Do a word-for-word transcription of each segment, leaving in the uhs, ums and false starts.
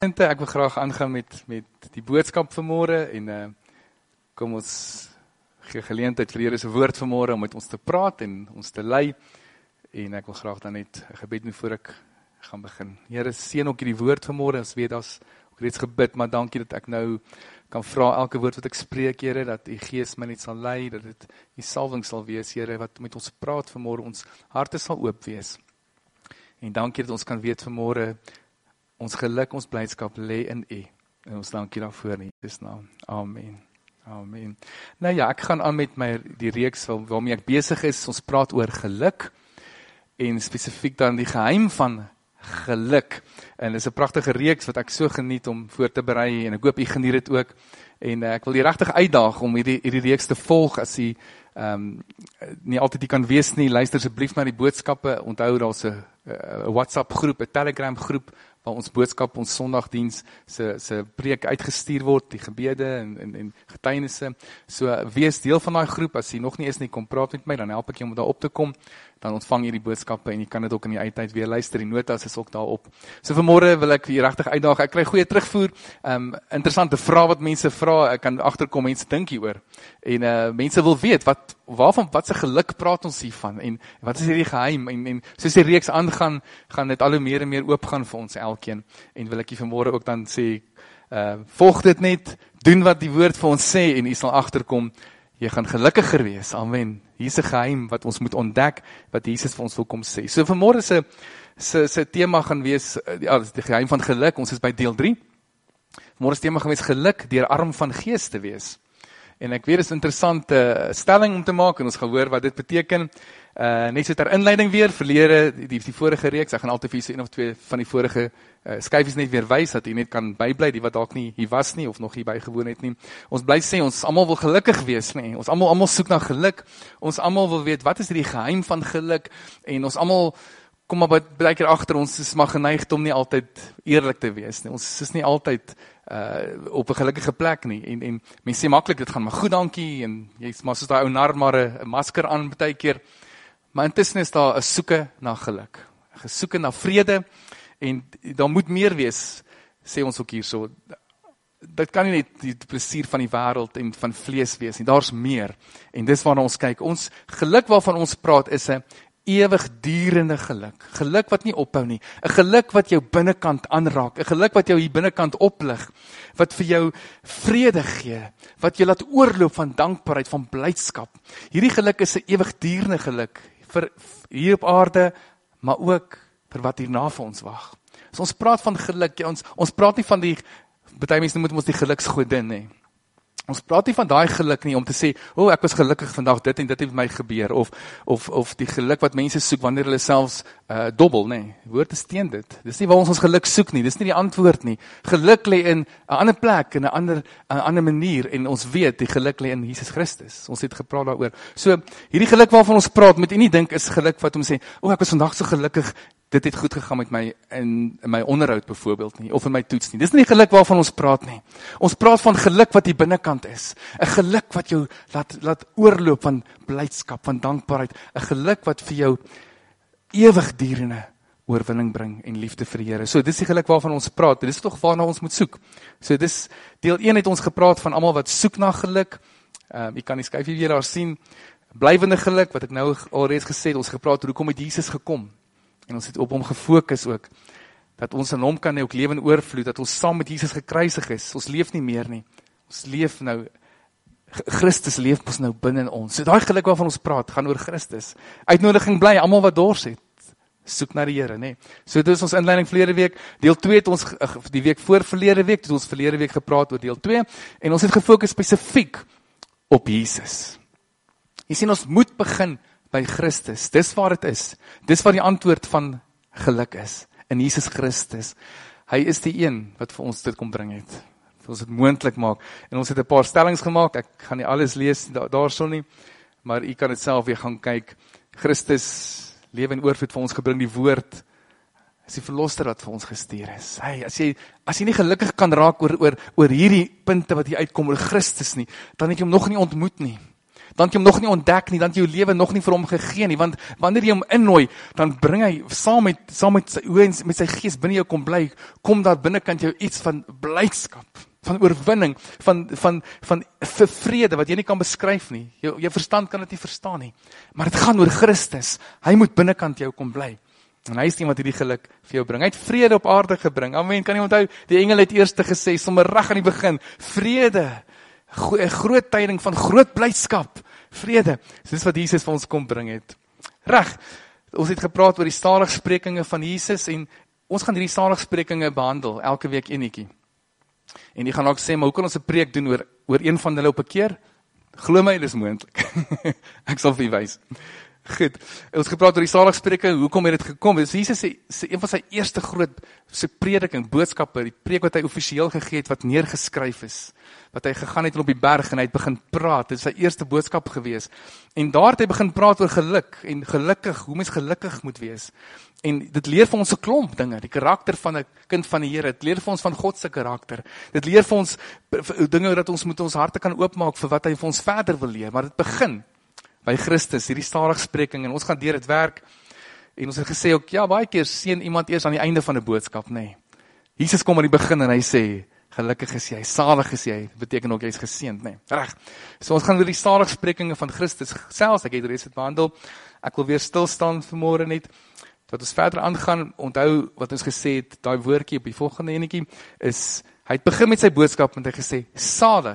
Ek wil graag aangaan met, met die boodskap vanmôre en uh, kom ons gee geleentheid vir Here se woord vanmôre om met ons te praat en ons te lei. En ek wil graag dan net 'n gebed doen voor ek gaan begin. Here, seën ook hierdie woord vanmôre. Ons weet daar's ook reeds gebid, maar dankie dat ek nou kan vra elke woord wat ek spreek, Here, dat U Gees my net sal lei, dat dit U salwing sal wees, Here, wat met ons praat vanmôre, ons harte sal oop wees. En dankie dat ons kan weet vanmôre, ons geluk, ons blydskap lê in U. En ons dankie daarvoor in Jesus naam. Amen. Amen. Nou ja, ek gaan aan met my die reeks waar, waarmee ek besig is. Ons praat oor geluk en spesifiek dan die geheim van geluk. En dit is 'n pragtige reeks wat ek so geniet om voor te berei en ek hoop u geniet dit ook. En uh, ek wil u regtig uitdaag om hierdie hierdie reeks te volg as u ehm um, nie altyd u kan wees nie. Luister asseblief na die boodskappe. Onthou daar's 'n 'n WhatsApp groep, 'n Telegram groep waar ons boodskap, ons Sondagdiens se se preek uitgestuur word, die gebede en en, en getuienisse. So wees deel van daai groep. As jy nog nie is nie, kom praat met my, dan help ek jou om daar op te kom. Dan ontvang jy die boodskappe en jy kan dit ook in die eindtyd weer luister. Die notas is ook daarop. So vanmôre wil ek hier regtig uitdaag. Ek kry goeie terugvoer. Um interessante vrae wat mense vra. Ek kan agterkom mense dink hieroor. En uh mense wil weet wat waarvan wat se geluk praat ons hiervan en wat is hierdie geheim en en soos die reeks aangaan, gaan dit al hoe meer en meer oopgaan vir ons elkeen. En wil ek hier vanmôre ook dan sê, uh volg dit net, doen wat die woord vir ons sê en jy sal agterkom. Jy gaan gelukkiger wees. Amen. Hier's 'n geheim wat ons moet ontdek, wat Jesus vir ons wil kom sê. So vanmôre se se se tema gaan wees, ja, die geheim van geluk. Ons is by deel drie. Vanmôre se tema gaan wees geluk deur arm van gees te wees. En ek weet dit is 'n interessante stelling om te maak en ons gaan hoor wat dit beteken. Uh net so ter inleiding weer, verlede die, die, die vorige reeks, ek gaan altyd vir julle een of twee van die vorige uh, skyfies net weer wys, dat jy net kan bybly, die wat dalk nie hier was nie, of nog hier bygewoon het nie. Ons bly sê, ons almal wil gelukkig wees, nie? Ons almal almal soek na geluk, ons almal wil weet, wat is die geheim van geluk, en ons almal kom maar baie keer agter, ons is maar geneig om nie altyd eerlik te wees nie, ons is nie altyd uh, op 'n gelukkige plek nie, en, en mense sê maklik, dit gaan maar goed, dankie, en jy's maar soos daai ou nar maar 'n masker aan baie keer, maar intussen is daar 'n soeke na geluk, 'n soeke na vrede, en daar moet meer wees, sê ons ook hierso. Dit kan nie net die plesier van die wêreld en van vlees wees nie, daar's meer, en dis waarna ons kyk. Ons geluk waarvan ons praat is 'n ewigdurende geluk, geluk wat nie ophou nie, 'n geluk wat jou binnekant aanraak, 'n geluk wat jou hier binnekant oplig, wat vir jou vrede gee, wat jou laat oorloop van dankbaarheid, van blydskap. Hierdie geluk is 'n ewigdurende geluk, vir hier op aarde, maar ook vir wat hierna vir ons wag. So ons praat van geluk, ja, ons, ons praat nie van die, baie mense noem ons die geluksgodin nie. Ons praat nie van daai geluk nie, om te sê, o, oh, ek was gelukkig vandag, dit en dit het met my gebeur, of, of, of die geluk wat mense soek, wanneer hulle selfs uh, dobbel, nee, woord is teen dit. Dis nie waar ons ons geluk soek nie, dis nie die antwoord nie. Geluk lê in 'n ander plek, in 'n ander, 'n ander manier, en ons weet, die geluk lê in Jesus Christus. Ons het gepraat daaroor. So, hierdie geluk waarvan ons praat, moet jy nie dink, is geluk wat om sê, o, oh, ek was vandag so gelukkig, dit het goed gegaan met my in, in my onderhoud byvoorbeeld nie, of in my toets nie. Dis nie die geluk waarvan ons praat nie. Ons praat van geluk wat die binnekant is. 'n Geluk wat jou laat, laat oorloop van blydskap, van dankbaarheid. 'n Geluk wat vir jou ewigdurende oorwinning bring en liefde vir die Here. So dis die geluk waarvan ons praat. Dis tog waarna ons moet soek. So dis deel een het ons gepraat van almal wat soek na geluk. Ehm um, jy kan die skyfie weer daar sien. Blywende geluk wat ek nou alreeds gesê het. Ons gepraat oor hoekom het Jesus gekom. En ons het op hom gefokus ook, dat ons aan hom kan ook lewe in oorvloed, dat ons saam met Jesus gekruisig is. Ons leef nie meer nie. Ons leef nou, Christus leef ons nou binne in ons. So daai geluk waarvan ons praat, gaan oor Christus. Uitnodiging bly, almal wat dors het, soek na die Here, nê. So dit is ons inleiding verlede week. Deel twee het ons, die week voor verlede week, het ons verlede week gepraat oor deel twee, en ons het gefokus spesifiek op Jesus. Jy sien, ons moet begin by Christus, dis waar het is, dis waar die antwoord van geluk is, in Jesus Christus. Hy is die een wat vir ons dit kom bring het, vir ons dit moontlik maak, en ons het 'n paar stellings gemaak, ek gaan nie alles lees da, daarso nie, maar u kan dit self weer gaan kyk. Christus, lewe en oorvloed vir ons gebring, die woord, is die verlosser wat vir ons gestuur is. Hey, as jy, as jy nie gelukkig kan raak oor, oor, oor hierdie punte wat hier uitkom, oor Christus nie, dan het jy hom nog nie ontmoet nie. Dan het jy hom nog nie ontdek nie, dan het jy jou lewe nog nie vir hom gegee nie, want wanneer jy hom innooi, dan bring hy saam met, saam met sy oë en met sy gees binne jou kom bly, kom daar binnekant jou iets van blydskap, van oorwinning, van, van, van vrede, wat jy nie kan beskryf nie. Jou, jou verstand kan dit nie verstaan nie. Maar dit gaan oor Christus. Hy moet binnekant jou kom bly. En hy is die wat hierdie geluk vir jou bring. Hy het vrede op aarde gebring. Amen, kan jy onthou, die engel het eers gesê, sommer reg aan die begin, vrede, go- groot tyding van groot blydskap, vrede. So dis wat Jesus vir ons kom bring het. Reg, ons het gepraat oor die saligsprekinge van Jesus, en ons gaan hierdie saligsprekinge behandel, elke week enetjie. En die gaan ook sê, maar hoe kan ons 'n preek doen oor, oor een van hulle op 'n keer? Glo my, dis moontlik. Ek sal vir u wys. Goed, ons gepraat oor die saligspreking, hoekom het dit gekom? Dis Jesus se, se een van sy eerste groot sy prediking, boodskappe, die preek wat hy offisieel gegee het, wat neergeskryf is, wat hy gegaan het op die berg en hy het begin praat, dit is sy eerste boodskap gewees. En daar het hy begin praat oor geluk, en gelukkig, hoe mens gelukkig moet wees. En dit leer vir ons 'n klomp dinge, die karakter van 'n kind van die Here, dit leer vir ons van God se karakter, dit leer vir ons dinge dat ons moet ons harte kan oopmaak vir wat hy vir ons verder wil leer, maar dit begin by Christus, hierdie saligspreking, en ons gaan deur dit werk, en ons het gesê ook, ja, baie keer sien iemand eers aan die einde van 'n boodskap, nee. Jesus kom aan die begin en hy sê, gelukkig is jy, salig is jy, dit beteken ook jy is geseënd, nee. Reg. So ons gaan oor die saligsprekinge van Christus selfs, ek het reeds dit behandel, ek wil weer stil staan vanmôre net, wat ons verder aangaan, onthou wat ons gesê het, daai woordjie op die volgende enetjie, is, hy het begin met sy boodskap, en hy gesê, salig,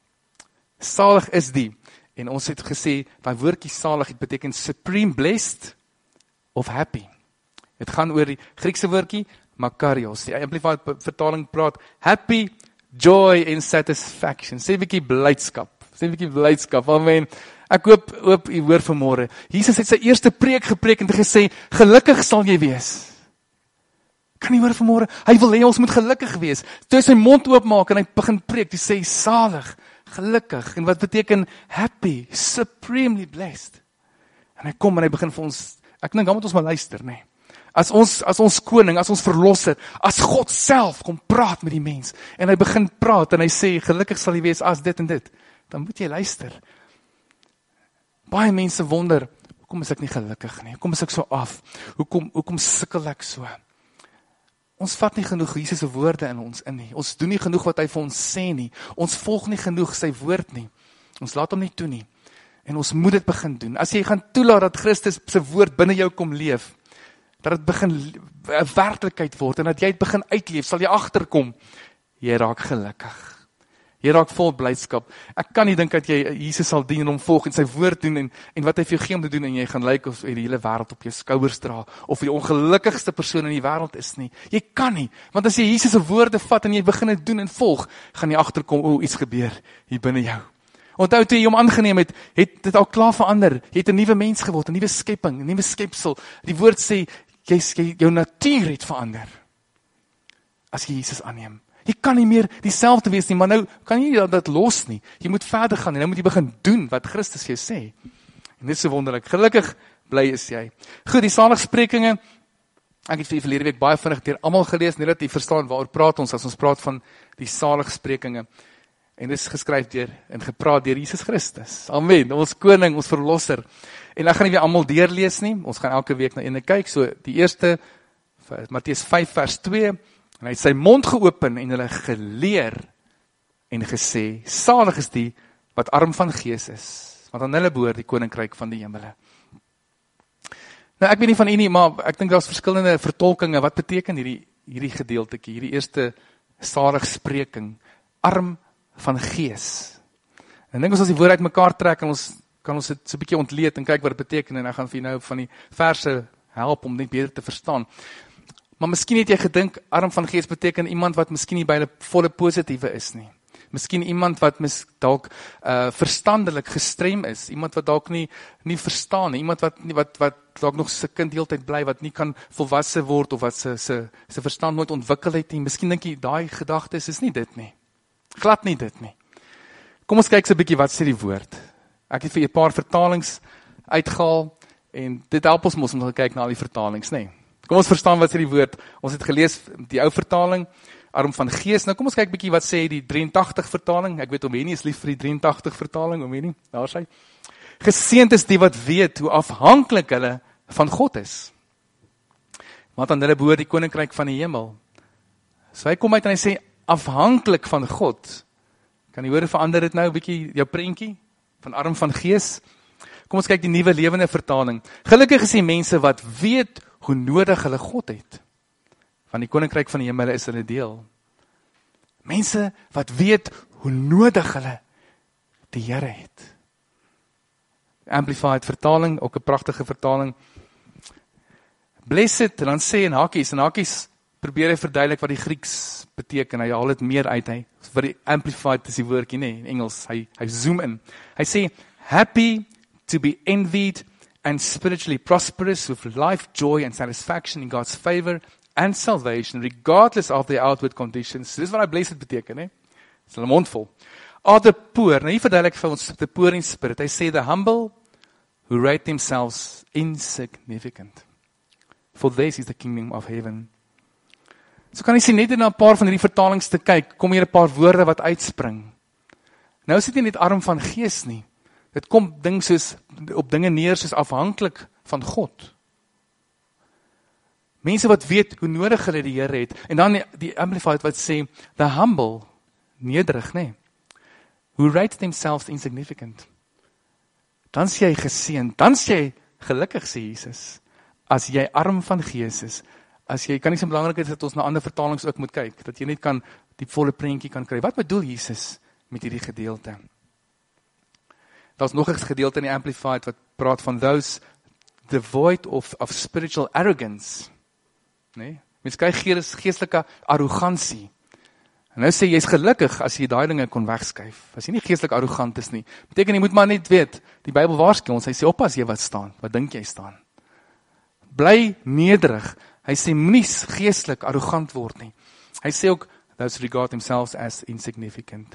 salig is die, en ons het gesê, daai woordjie salig, het beteken supreme blessed of happy. Het gaan oor die Griekse woordjie, makarios, die Amplified vertaling praat, happy, joy and satisfaction, sê 'n bietjie blydskap, sê 'n bietjie blydskap, amen. Ek hoop, hoop u hoor vanmôre, Jesus het sy eerste preek gepreek en gesê, gelukkig sal jy wees. Kan jy hoor vanmôre, hy wil hê ons moet gelukkig wees, toe hy sy mond oopmaak en hy begin preek, hy sê salig, gelukkig, en wat beteken happy, supremely blessed. En hy kom en hy begin vir ons, ek dink dan moet ons maar luister, nee. As ons, as ons koning, as ons verlosser, as God self kom praat met die mens, en hy begin praat, en hy sê, gelukkig sal jy wees as dit en dit, dan moet jy luister. Baie mense wonder, hoekom is ek nie gelukkig nie, hoekom is ek so af, hoekom, hoekom sukkel ek so? Ons vat nie genoeg Jesus se woorde in ons in nie, ons doen nie genoeg wat hy vir ons sê nie, ons volg nie genoeg sy woord nie, ons laat hom nie toe nie, en ons moet dit begin doen. As jy gaan toelaat dat Christus se woord binne jou kom leef, dat dit begin 'n werklikheid word, en dat jy dit begin uitleef, sal jy agterkom, jy raak gelukkig. Jy raak vol blydskap. Ek kan nie dink dat jy Jesus sal dien en hom volg en sy woord doen en, en wat hy vir jou gee om te doen, en jy gaan lyk of jy die hele wêreld op jou skouers dra, of jy die ongelukkigste persoon in die wêreld is nie. Jy kan nie, want as jy Jesus se woorde vat en jy begin dit doen en volg, gaan jy agterkom, o, iets gebeur hier binne jou. Onthou toe jy hom aangeneem het, het dit al klaar verander. Jy het 'n nuwe mens geword, 'n nuwe skepping, 'n nuwe skepsel. Die woord sê, jy, jy jou natuur het verander as jy Jesus aanneem. Jy kan nie meer dieselfde wees nie, maar nou kan jy dit los nie. Jy moet verder gaan en nou moet jy begin doen wat Christus jou sê. En dit is so wonderlik. Gelukkig bly is jy. Goed, die saligsprekinge, ek het vir verlede week baie vinnig deur almal gelees, net dat jy verstaan waaroor praat ons as ons praat van die saligsprekinge. En dit is geskryf deur en gepraat deur Jesus Christus. Amen. Ons koning, ons verlosser. En ek gaan nie weer almal deurlees nie. Ons gaan elke week na ene kyk. So die eerste Matteus vyf vers twee, en hy het sy mond geopen en hulle geleer en gesê, salig is die wat arm van gees is, want aan hulle behoort die koninkryk van die hemele. Nou ek weet nie van u nie, maar ek dink daar's verskillende vertolkinge, wat beteken hierdie, hierdie gedeeltjie, hierdie eerste saligspreking, arm van gees. En ek dink ons as die woord uit mekaar trek, en ons kan ons dit so 'n bietjie ontleed en kyk wat dit beteken, en ek gaan vir nou van die verse help om dit beter te verstaan. Maar miskien het jy gedink, arm van gees beteken iemand wat miskien nie by die volle positiewe is nie. Miskien iemand wat mis, dalk uh, verstandelik gestrem is, iemand wat dalk nie, nie verstaan, iemand wat, wat, wat dalk nog sy kind heeltyd bly, wat nie kan volwasse word, of wat sy, sy, sy verstand nooit ontwikkel het nie. Miskien dink jy, daai gedagtes is nie dit nie. Glad nie dit nie. Kom ons kyk so 'n bietjie wat sê die woord. Ek het vir 'n paar vertalings uitgehaal, en dit help ons mos om te kyk na al die vertalings, nê. Kom ons verstaan wat sê die woord. Ons het gelees die ou vertaling, arm van gees. Nou kom ons kyk bietjie wat sê die drie agt tig vertaling. Ek weet om Henny is lief vir die drie agt tig vertaling, om Henny, daar is hy. Geseënd is die wat weet hoe afhanklik hulle van God is. Want aan hulle behoort die koninkryk van die hemel. So hy kom uit en hy sê, afhanklik van God. Kan jy hoor, verander dit nou 'n bietjie jou prentjie van arm van gees? Kom ons kyk die nuwe lewende vertaling. Gelukkig is die mense wat weet hoe nodig hulle God het. Want die koninkryk van die hemel is hulle deel. Mense wat weet hoe nodig hulle die Here het. Amplified vertaling, ook 'n pragtige vertaling. Blessed, en dan sê in hakies, en hakies probeer hy verduidelik wat die Grieks beteken, hy haal dit meer uit, hy, wat die amplified is die woordjie, nee, in Engels, hy, hy zoom in. Hy sê, happy to be envied and spiritually prosperous with life, joy and satisfaction in God's favor and salvation, regardless of their outward conditions. Dis wat hy blessed beteken, nee? Dis hulle mond vol. Are the poor, nou hier verduidelik vir ons, the poor in spirit, hy sê, the humble who rate themselves insignificant. For this is the kingdom of heaven. So kan jy sien, net in 'n paar van hierdie vertalings te kyk, kom hier 'n paar woorde wat uitspring. Nou is dit nie net arm van gees nie. Dit kom ding soos, op dinge neer soos afhanklik van God. Mense wat weet hoe nodig hulle die Here het. En dan die, die Amplified wat sê, the humble, nederig, nee. Who rate themselves insignificant. Dan sê jy geseënd, dan sê jy gelukkig, sê Jesus. As jy arm van gees is, as jy, kan nie so belangrik is dat ons na ander vertalings ook moet kyk, dat jy net kan, die volle prentjie kan kry. Wat bedoel Jesus met hierdie gedeelte? Daar's nog 'n gedeelte in die Amplified wat praat van those devoid of, of spiritual arrogance. Nee? Mens kry gees, geestelike arrogansie. En nou sê jy is gelukkig as jy daai dinge kon wegskuif. As jy nie geestelik arrogant is nie. Beteken jy moet maar net weet, die Bybel waarsku ons, hy sê oppas jy wat staan, wat dink jy staan? Bly nederig. Hy sê moenie geestelik arrogant word nie. Hy sê ook, those regard themselves as insignificant.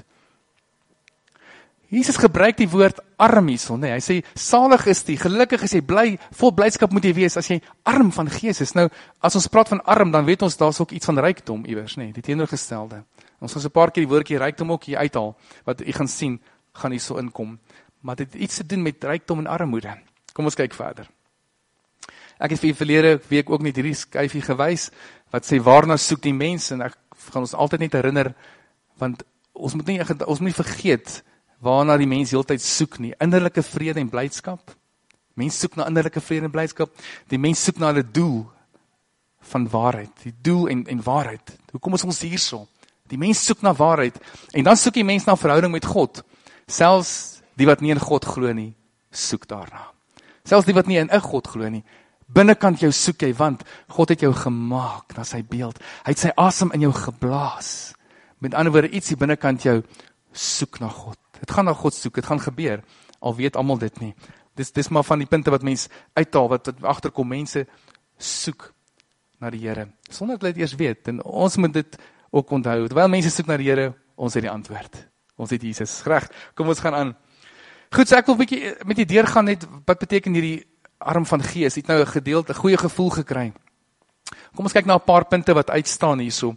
Jesus gebruik die woord arm hierson, nee. Hy sê, salig is die, gelukkig is jy, bly, vol blydskap moet jy wees, as jy arm van gees is. Nou, as ons praat van arm, dan weet ons, daar is ook iets van rykdom iewers, nee, die teenoorgestelde. Ons gaan so 'n paar keer die woordjie rykdom ook hier uithaal, wat jy gaan sien, gaan hier so inkom. Maar dit het iets te doen met rykdom en armoede. Kom ons kyk verder. Ek het vir die verlede week ook net hierdie skyfie gewys, wat sê, waarna soek die mens, en ek gaan ons altyd net herinner, want ons moet nie, ons moet nie vergeet, waarna die mens heeltyd soek nie, innerlike vrede en blydskap. Mens soek na innerlike vrede en blydskap, die mens soek na 'n doel van waarheid, die doel en, en waarheid. Hoekom is ons hierso? Die mens soek na waarheid, en dan soek die mens na verhouding met God. Selfs die wat nie in God glo nie, soek daarna. Selfs die wat nie in 'n God glo nie, binnekant jou soek jy, want God het jou gemaak na sy beeld. Hy het sy asem in jou geblaas. Met ander woorde, iets hier binnekant jou soek na God. Het gaan na God soek, het gaan gebeur, al weet almal dit nie. Dis, dis maar van die punte wat mens uithaal, wat, wat agterkom, mense soek na die Here, sonder dat hulle dit eers weet, en ons moet dit ook onthou, terwyl mense soek na die Here, ons het die antwoord, ons het Jesus, reg, kom ons gaan aan. Goed, so ek wil 'n bietjie met die deurgaan net, wat beteken hierdie arm van gees, het nou 'n gedeelte, 'n goeie gevoel gekry. Kom ons kyk na 'n paar punte wat uitstaan hierso.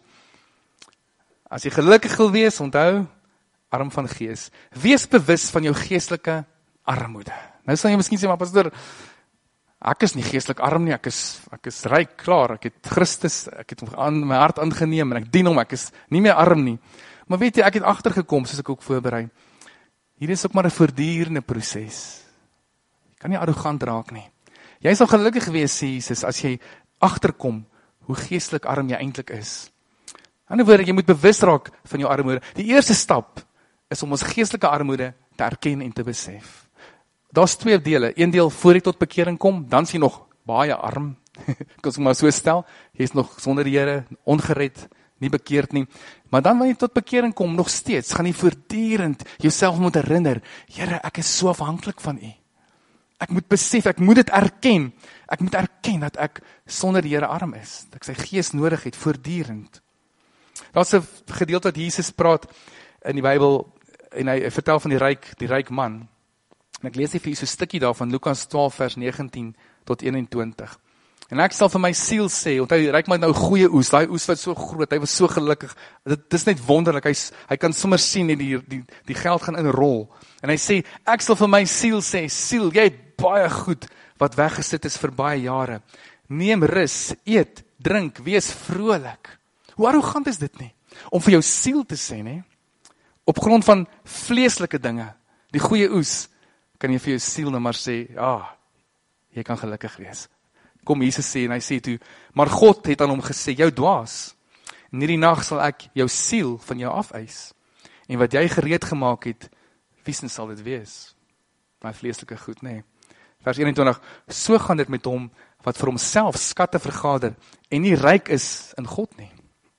As jy gelukkig wil wees, onthou, arm van gees. Wees bewus van jou geestelike armoede. Nou sal jy miskien sê, maar pastoor, ek is nie geestelik arm nie, ek is, ek is ryk, klaar, ek het Christus, ek het aan my hart aangeneem, en ek dien hom, ek is nie meer arm nie. Maar weet jy, ek het agtergekom, soos ek ook voorberei, hier is ook maar 'n voortdurende proses. Jy kan nie arrogant raak nie. Jy sal gelukkig wees, sê Jesus, as jy agterkom, hoe geestelik arm jy eintlik is. In 'n ander woorde, jy moet bewus raak van jou armoede. Die eerste stap is om ons geestelike armoede te erken en te besef. Daar's twee dele. Een deel voor jy tot bekering kom, dan is jy nog baie arm. Ek kan maar so stel, jy is nog sonder die Here, ongered, nie bekeerd nie. Maar dan wanneer jy tot bekering kom, nog steeds, gaan jy voortdurend jouself moet herinner, Here, ek is so afhanklik van U. Ek moet besef, ek moet dit erken. Ek moet erken dat ek sonder die Here arm is, dat ek sy gees nodig het, voortdurend. Daar's 'n gedeelte wat Jesus praat in die Bybel, en hy vertel van die ryk, die ryk man. En ek lees net vir julle so 'n stukkie daarvan, Lukas twaalf vers negentien tot eenentwintig. En ek sal vir my siel sê, want hy reik my nou goeie oes, daai oes wat so groot, hy was so gelukkig, dit is net wonderlik, hy, hy kan sommer sien, die, die, die geld gaan inrol, en hy sê, ek sal vir my siel sê, siel, jy het baie goed, wat weggesit is vir baie jare, neem rus, eet, drink, wees vrolik. Hoe arrogant is dit nie? Om vir jou siel te sê, nie? Op grond van vleeslike dinge, die goeie oes, kan jy vir jou siel nou maar sê, ja, ah, jy kan gelukkig wees. Kom Jesus sê, en hy sê toe, maar God het aan hom gesê, jou dwaas, in hierdie nag sal ek jou siel van jou afeis, en wat jy gereed gemaak het, wiesen sal dit wees? My vleeslike goed, nee. Vers eenentwintig, so gaan dit met hom, wat vir homself skatte vergader, en nie ryk is in God nie.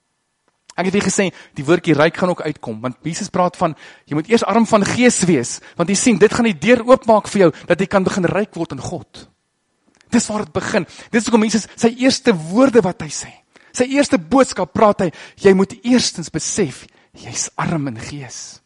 Ek het hier gesê, die woordjie ryk gaan ook uitkom, want Jesus praat van, jy moet eers arm van gees wees, want jy sien, dit gaan die deur oopmaak vir jou, dat jy kan begin ryk word in God. Dis waar het begin. Dis hoekom Jesus, sy eerste woorde wat hy sê, sy eerste boodskap praat hy, jy moet eerstens besef, jy's arm in gees.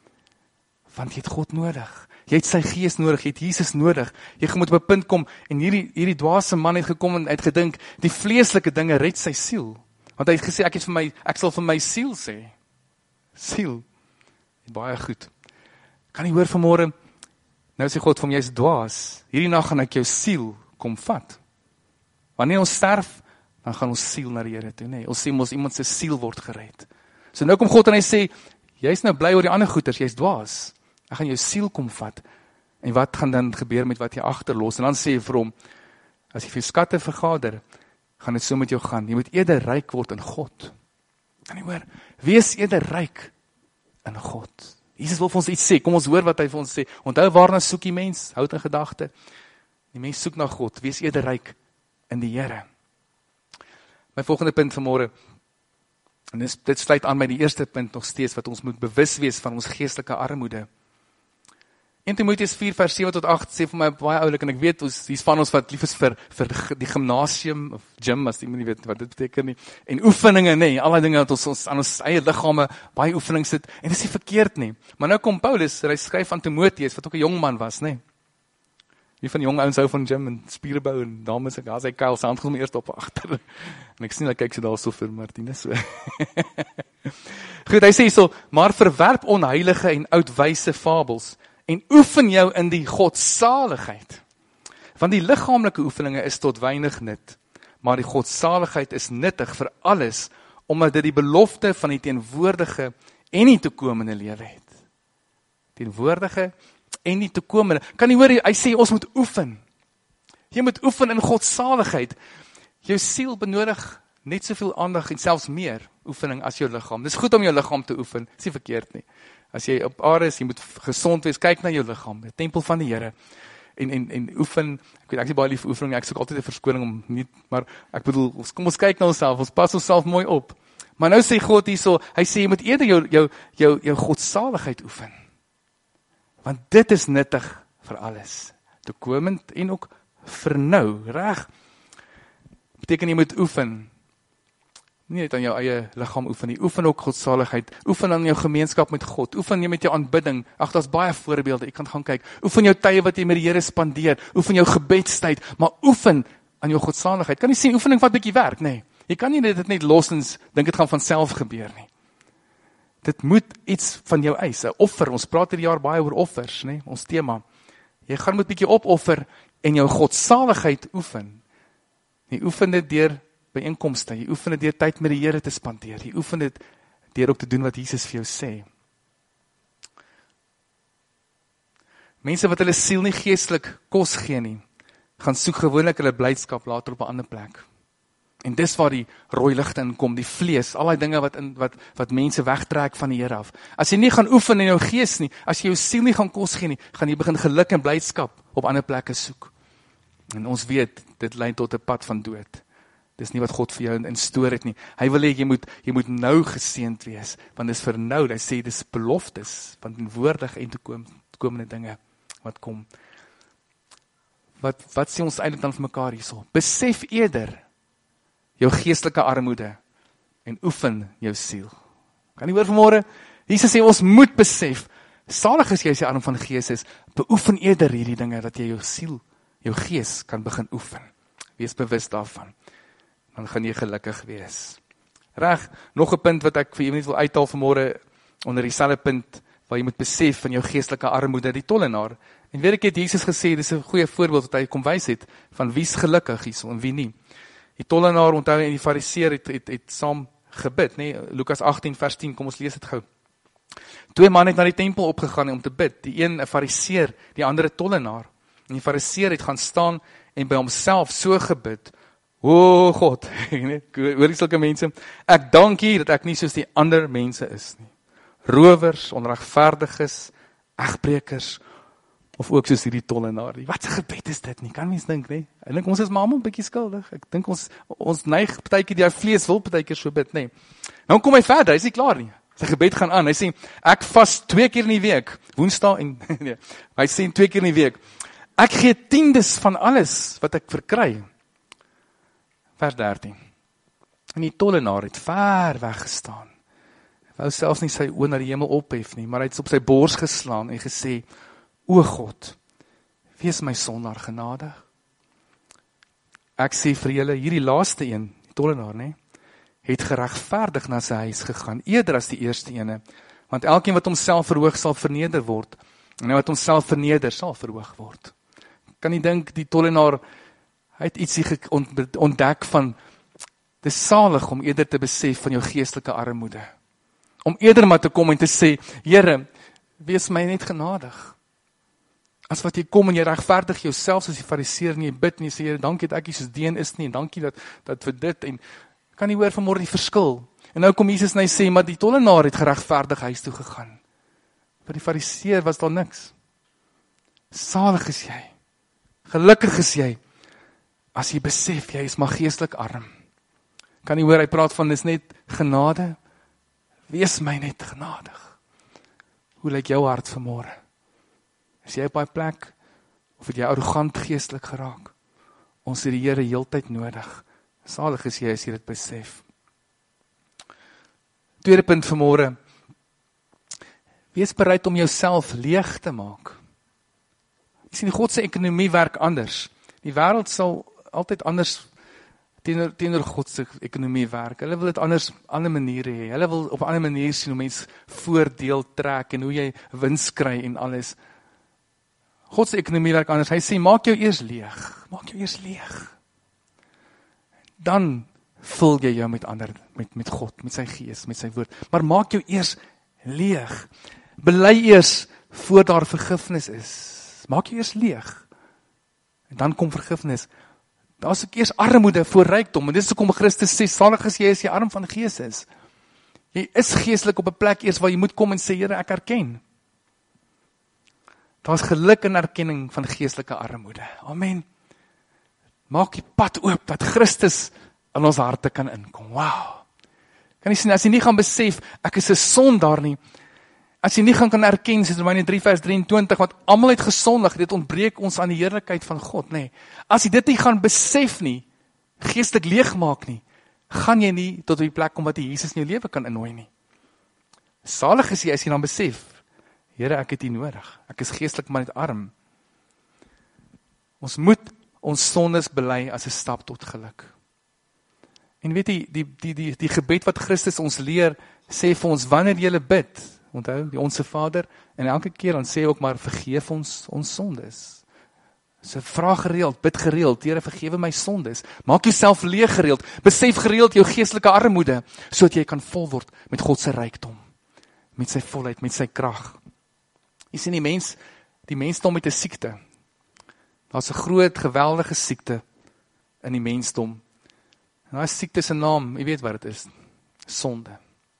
Want jy het God nodig. Jy het sy gees nodig, jy het Jesus nodig. Jy moet op 'n punt kom, en hierdie, hierdie dwaase man het gekom en het gedink, die vleeslike dinge red sy siel. Want hy het gesê, ek, het vir my, ek sal vir my siel sê. Siel. Baie goed. Kan jy hoor vanmôre, nou sê God vir my, jy's dwaas. Hierdie nag gaan ek jou siel kom vat. Wanneer ons sterf, dan gaan ons siel na die Here toe, nee. Ons sê mos iemand se siel word gered. So nou kom God en hy sê, jy's nou bly oor die ander goeders, jy's dwaas. Ek gaan jou siel kom vat. En wat gaan dan gebeur met wat jy agterlos? En dan sê hy vir hom, as jy vir skatte vergader, gaan dit so met jou gaan. Jy moet eerder ryk word in God. Kan jy hoor? Wees eerder ryk in God. Jesus wil vir ons iets sê. Kom ons hoor wat hy vir ons sê. Onthou waarna soek die mens? Houd in gedagte. Die mens soek na God. Wees eerder ryk in die Here. My volgende punt vanmôre, en dit, dit sluit aan by die eerste punt nog steeds, wat ons moet bewus wees van ons geestelike armoede. Eerste Timoteus vier vers sewe tot agt sê vir my baie oulik, en ek weet, ons, die is van ons wat lief is vir, vir die gimnasium, of gym, as iemand nie weet wat dit beteken nie, en oefeninge, nee, allerlei dinge, dat ons, ons aan ons eie liggame baie oefening sit, en dit is nie verkeerd nie. Maar nou kom Paulus, hy skryf aan Timoteus, wat ook 'n jong man was, nee. Wie van die jong ouens hou van gym en spierbou en dames, ek as hy kuil, sy hand kom eers op agter. En ek sien hy kyk so daar so vir Martinus so. Goed, hy sê so, maar verwerp onheilige en oudwyse fabels en oefen jou in die godsaligheid. Want die liggaamlike oefeninge is tot weinig nut, maar die godsaligheid is nuttig vir alles, omdat dit die belofte van die teenwoordige en die toekomende lewe het. Teenwoordige en die toekomende. Kan jy hoor, hy sê ons moet oefen. Jy moet oefen in godsaligheid. Jou siel benodig net soveel aandag en selfs meer oefening as jou liggaam. Dis goed om jou liggaam te oefen, dis nie verkeerd nie. As jy op aarde is, jy moet gesond wees, kyk na jou liggaam, die tempel van die Here. En, en, en oefen, ek weet, ek is baie lief vir oefening, ek soek altyd 'n verskoning om nie, maar ek bedoel, ons, kom ons kyk na onsself, ons pas onsself mooi op. Maar nou sê God hierso, hy sê jy moet eerder jou, jou, jou, jou godsaligheid oefen. Want dit is nuttig vir alles. Toekomend en ook vir nou, reg? Beteken jy moet oefen. Nie net aan jou eie liggaam oefen nie, oefen ook godsaligheid, oefen aan jou gemeenskap met God, oefen jy met jou aanbidding, ag, daar's baie voorbeelde, jy kan gaan kyk, oefen jou tye wat jy met die Here spandeer, oefen jou gebedstyd, maar oefen aan jou godsaligheid. Kan jy sien, oefening vat 'n bietjie werk, nê? Nee. Jy kan nie dit net los en dink dit gaan van self gebeur nie. Dit moet iets van jou eis, 'n offer. Ons praat hierdie jaar baie oor offers, nê? Ons tema. Jy gaan moet 'n bietjie opoffer en jou godsaligheid oefen. Jy oefen dit deur byeenkomste, jy oefen dit deur tyd met die Here te spandeer. Jy oefen dit deur ook te doen wat Jesus vir jou sê. Mense wat hulle siel nie geestelik kos gee nie, gaan soek gewoonlik hulle blydskap later op 'n ander plek. En dis waar die rooi ligte inkom, die vlees, al die dinge wat, in, wat, wat mense wegtrek van die Here af. As jy nie gaan oefen in jou gees nie, as jy jou siel nie gaan kos gee nie, gaan jy begin geluk en blydskap op ander plekke soek. En ons weet, dit lei tot 'n pad van dood. Dis nie wat God vir jou instoor het nie. Hy wil hê jy moet, jy moet nou geseënd wees, want dis vir nou, hy sê dis beloftes, van teenwoordig en toekomende dinge wat kom. Wat, wat sê ons eintlik dan vir mekaar hierso? Besef eerder jou geestelike armoede en oefen jou siel. Kan jy hoor vanmôre? Jesus sê ons moet besef, salig is jy as jy arm van gees is, beoefen eerder hierdie dinge, dat jy jou siel, jou gees kan begin oefen. Wees bewus daarvan. Dan gaan jy gelukkig wees. Reg, nog 'n punt wat ek vir julle net wil uithaal vanmôre, onder dieselfde punt, waar jy moet besef van jou geestelike armoede, die tollenaar. En weet ek het Jesus gesê, dis 'n goeie voorbeeld wat hy kom wys het, van wie's gelukkig hierso en wie nie. Die tollenaar, onthou, en die fariseer het, het, het saam gebid, nee, Lukas agttien vers tien, kom ons lees dit gou. Twee manne het na die tempel opgegaan om te bid, die een 'n fariseer, die ander 'n tollenaar. En die fariseer het gaan staan en by homself so gebid, o God, hoor jy sulke mense, ek dank U dat ek nie soos die ander mense is nie. Rowers, onregverdiges, egbrekers, of ook soos hierdie tollenaar. Wat 'n gebed is dit nie? Kan mens dink, nee? Ek dink ons is maar almal 'n bietjie skuldig. Ek dink ons ons neig partykeer die vlees wil partykeer so bid, nee. Nou kom hy verder, hy is nie klaar nie. Sy gebed gaan aan. Hy sê ek vas twee keer in die week, Woensdae en nee. Hy sê twee keer in die week. Ek gee tiendes van alles wat ek verkry. Vers dertien. En die tollenaar het ver weg gestaan. Hy wou selfs nie sy oë na die hemel ophef nie, maar hy het op sy bors geslaan en gesê, o God, wees my sondaar genadig. Ek sê vir julle, hierdie laaste een, die tollenaar, nee, het geregverdig na sy huis gegaan, eerder as die eerste ene, want elkeen wat homself verhoog sal verneder word, en wat homself verneder sal verhoog word. Kan jy dink, die tollenaar, hy het ietsie ontdek van, dis salig om eerder te besef van jou geestelike armoede, om eerder maar te kom en te sê, Here, wees my net genadig. As wat jy kom en jy regverdig jouself soos die fariseer en jy bid en jy sê, Here, dankie dat ek nie soos die een is nie, en dankie dat, dat vir dit, en kan jy hoor vanmôre die verskil. En nou kom Jesus en hy sê, maar die tollenaar het geregverdig huis toe gegaan. Vir die fariseer was daar niks. Salig is jy, gelukkig is jy, as jy besef, jy is maar geestelik arm. Kan jy hoor, hy praat van, dis net genade, wees my net genadig. Hoe lyk jou hart vanmôre? Is jy op die plek, of het jy arrogant geestelik geraak? Ons het die Here heeltyd nodig. Salig is jy as jy dit besef. Tweede punt vanmôre, wees bereid om jouself leeg te maak. Jy sien, God se ekonomie werk anders. Die wêreld sal altyd anders teenoor, teenoor God se ekonomie werk. Hulle wil dit anders, ander maniere hê. Hulle wil op 'n ander manier sien hoe mens voordeel trek en hoe jy wins kry en alles. God se ekonomie werk anders. Hy sê, maak jou eers leeg. Maak jou eers leeg. Dan vul jy jou met ander, met, met God, met sy gees, met sy woord. Maar maak jou eers leeg. Bely eers voor daar vergifnis is. Maak jou eers leeg. En dan kom vergifnis. Daar is ook eers armoede voor rykdom. En dis hoekom Christus sê, salig is jy as jy arm van gees is. Jy is geestelik op 'n plek eers waar jy moet kom en sê, Here, ek erken. Daar is geluk in erkenning van geestelike armoede. Amen. Maak die pad oop, dat Christus in ons harte kan inkom. Wow. Kan jy sien, as jy nie gaan besef, ek is 'n sondaar nie, as jy nie gaan kan erken, soos Romeine drie vers drieëntwintig, want almal het gesondig, dit ontbreek ons aan die heerlikheid van God, nê. Nee. As jy dit nie gaan besef nie, geestelik leegmaak nie, gaan jy nie tot op die plek kom wat jy Jesus in jou lewe kan innooi nie. Salig is jy as jy dan besef, Here, ek het U nodig. Ek is geestelik maar net arm. Ons moet ons sondes bely as 'n stap tot geluk. En weet jy, die, die, die, die gebed wat Christus ons leer, sê vir ons, wanneer jy bid, onthou, die Onse Vader, en elke keer dan sê ook maar, vergeef ons ons sondes. So vra gereeld, bid gereeld, Here, vergewe my sondes. Maak jouself leeg gereeld, besef gereeld jou geestelike armoede, sodat jy kan vol word met God se rykdom, met sy volheid, met sy krag. Jy sien die mens, die mensdom met 'n siekte. Daar's 'n groot, geweldige siekte in die mensdom. En daai siekte se naam, jy weet wat dit is, sonde.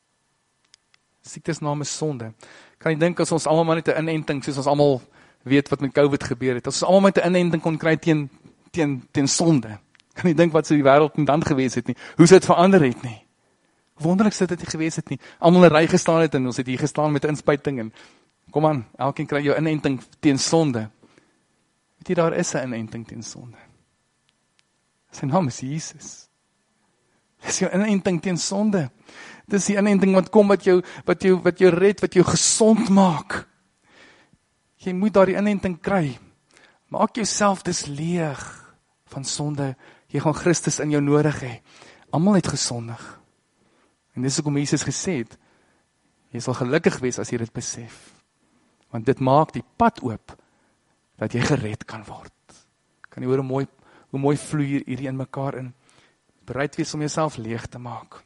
Siekte se naam is sonde. Kan jy dink as ons almal maar net 'n inenting, soos ons almal weet wat met COVID gebeur het, as ons almal met 'n inenting kon kry teen teen teen sonde. Kan jy dink wat sou die wêreld dan gewees het nie? Hoe sou dit verander het nie? Wonderlik sou dit nie gewees het nie. Almal in 'n ry gestaan het en ons het hier gestaan met 'n inspuiting en kom aan, elkeen kry jou inenting teen sonde. Weet jy, daar is 'n inenting teen sonde. Sy naam is Jesus. Dis jou inenting teen sonde. Dis die inenting wat kom wat jou wat jou wat jou red, wat jou gesond maak. Jy moet daardie inenting kry. Maak jouself dis leeg van sonde. Jy gaan Christus in jou nodig hê. Almal het gesondig. En dis hoekom Jesus gesê het, jy sal gelukkig wees as jy dit besef. Want dit maak die pad oop, dat jy gered kan word. Kan jy hoor hoe mooi, hoe mooi vloei hierdie in mekaar in? Bereid wees om jouself leeg te maak.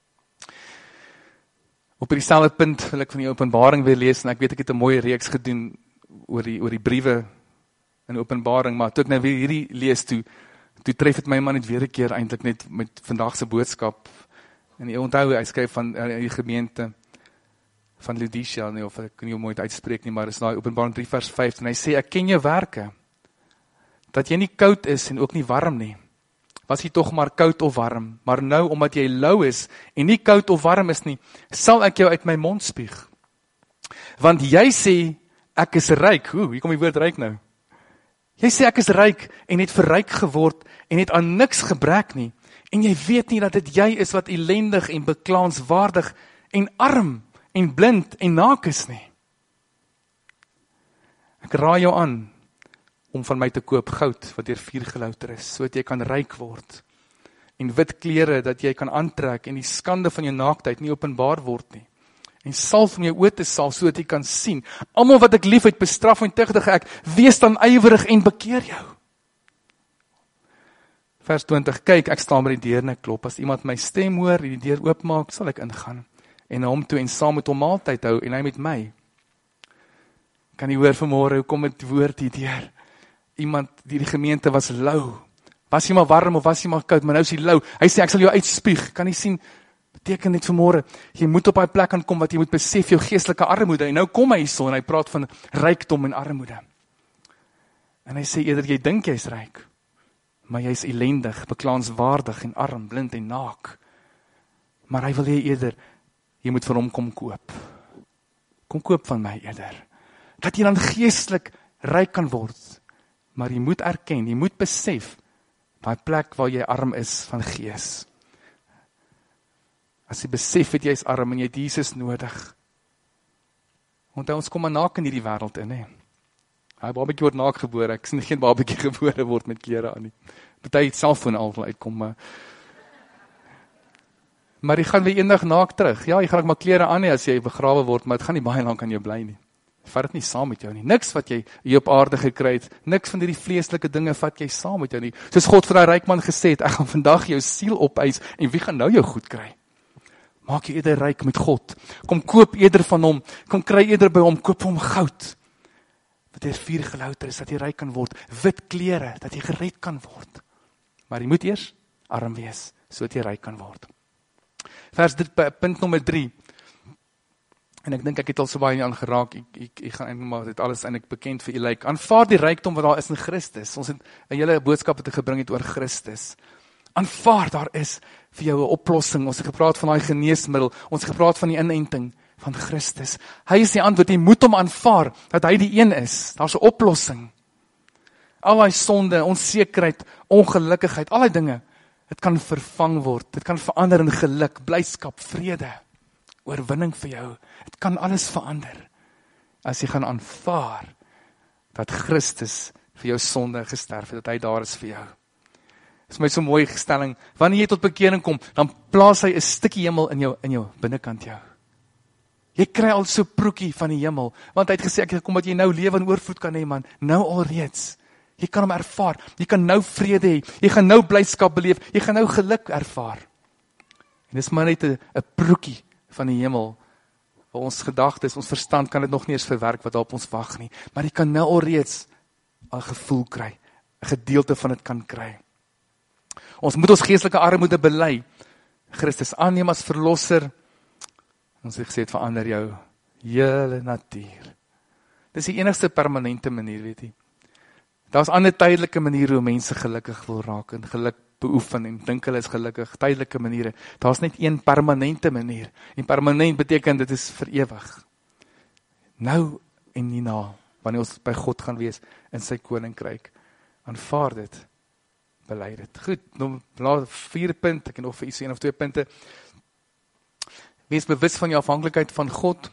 Op hierdie selfde punt wil ek van die Openbaring weer lees, en ek weet ek het 'n mooi reeks gedoen oor die, oor die briewe in Openbaring, maar toe ek nou weer hierdie lees toe, toe tref het my man net weer 'n keer eintlik net met vandag se boodskap. En jy onthou, hy skryf van uh, die gemeente van Laodicea, nie, of ek kan nie hoe mooi het uitspreek nie, maar is daai Openbaring drie vers vyf, en hy sê, ek ken jou werke, dat jy nie koud is en ook nie warm nie. Was jy tog maar koud of warm, maar nou, omdat jy lou is, en nie koud of warm is nie, sal ek jou uit my mond spieg. Want jy sê, ek is ryk. Hoe, hier kom die woord ryk nou. Jy sê, ek is ryk, en het verryk geword, en het aan niks gebrek nie, en jy weet nie dat dit jy is wat ellendig en beklaanswaardig, en arm, en blind, en naak is nie. Ek raai jou aan, om van my te koop goud, wat deur vuur gelouter is, so dat jy kan ryk word, en wit klere, dat jy kan aantrek, en die skande van jou naaktheid nie openbaar word nie, en salf om jou oë te salf, so dat jy kan sien, almal wat ek lief het, bestraf en tugtig ek, wees dan ywerig en bekeer jou. Vers twintig, kyk, ek staan by die deur en ek klop, as iemand my stem hoor, en die deur oopmaak, sal ek ingaan, en na hom toe, en saam met hom maaltyd hou, en hy met my. Kan jy hoor vanmôre, hoe kom het woord hier deur? Iemand, die die gemeente was lou, was jy maar warm, of was jy maar koud, maar nou is hy lou, hy sê, ek sal jou uitspieg, kan jy sien, beteken net vanmôre, jy moet op die plek aankom, wat jy moet besef, jou geestelike armoede, en nou kom hy so, en hy praat van rykdom en armoede, en hy sê eerder, jy dink jy is ryk, maar jy is ellendig, beklaanswaardig, en arm, blind en naak, maar hy wil hê eerder, jy moet vir hom kom koop, kom koop van my eerder, dat jy dan geestelik ryk kan word, maar jy moet erken, jy moet besef, daai plek waar jy arm is van gees. As jy besef het jy is arm en jy het Jesus nodig. Want ons kom maar naak in hierdie wêreld in, hè. Hy babatjie word naak gebore, ek sien geen babatjie gebore word met klere aan nie. Party het selfoon al wil uitkom, maar maar jy gaan weer eendag naak terug. Ja, jy gaan ook maar klere aan hê as jy begrawe word, maar dit gaan nie baie lank aan jou bly nie. Vat dit nie saam met jou nie. Niks wat jy hier op aarde gekry het, niks van hierdie vleeslike dinge vat jy saam met jou nie. Soos God vir daai ryk man gesê het, ek gaan vandag jou siel opeis, en wie gaan nou jou goed kry? Maak jy eerder ryk met God. Kom koop eerder van hom, kom kry eerder by hom, koop hom goud, wat deur vuur gelouter is, dat jy ryk kan word, wit klere, dat jy gered kan word. Maar jy moet eers arm wees, sodat jy ryk kan word. Vers dit, punt nommer drie, en ek dink ek het al so baie nie aangeraak, ek, ek, ek gaan eindelijk maar dit alles eindelijk bekend vir jy lyk, aanvaar die rykdom wat daar is in Christus, ons het een hele boodskap het gebring het oor Christus, aanvaar daar is vir jou 'n oplossing, ons het gepraat van die geneesmiddel, ons het gepraat van die inenting van Christus, hy is die antwoord, jy moet hom aanvaar, dat hy die een is, daar is 'n oplossing, al die sonde, onsekerheid, ongelukkigheid, al die dinge, het kan vervang word, het kan verander in geluk, blydskap, vrede, oorwinning vir jou, het kan alles verander, as jy gaan aanvaar, dat Christus vir jou sonde gesterf het, dat hy daar is vir jou. Dit is my so mooi gestelling, wanneer jy tot bekering kom, dan plaas hy 'n stukkie hemel in jou, in jou binnekant jou. Jy kry al so proekie van die hemel, want hy het gesê, ek kom dat jy nou lewe in oorvloed kan hê, man, nou alreeds. Jy kan hom ervaar, jy kan nou vrede hê, jy gaan nou blydskap beleef, jy gaan nou geluk ervaar. En dis maar net 'n proekie van die hemel, waar ons gedagtes, ons verstand kan dit nog nie eens verwerk wat daar op ons wag nie, maar jy kan nou alreeds 'n gevoel kry, 'n gedeelte van dit kan kry. Ons moet ons geestelike armoede bely, Christus aanneem as verlosser, ons het gesê, het verander jou hele natuur. Dis die enigste permanente manier, weet jy. Daar is ander tydelike maniere hoe mense gelukkig wil raak, en geluk beoefen, en dink hulle is gelukkig, tydelike maniere. Daar is net een permanente manier, en permanent beteken, dit is vir ewig. Nou en nie na, wanneer ons by God gaan wees, in sy koninkryk, aanvaar dit, bely dit. Goed, nou vier punt, ek het nog vir iets een of twee punte. Wees bewus van jou afhanklikheid van God.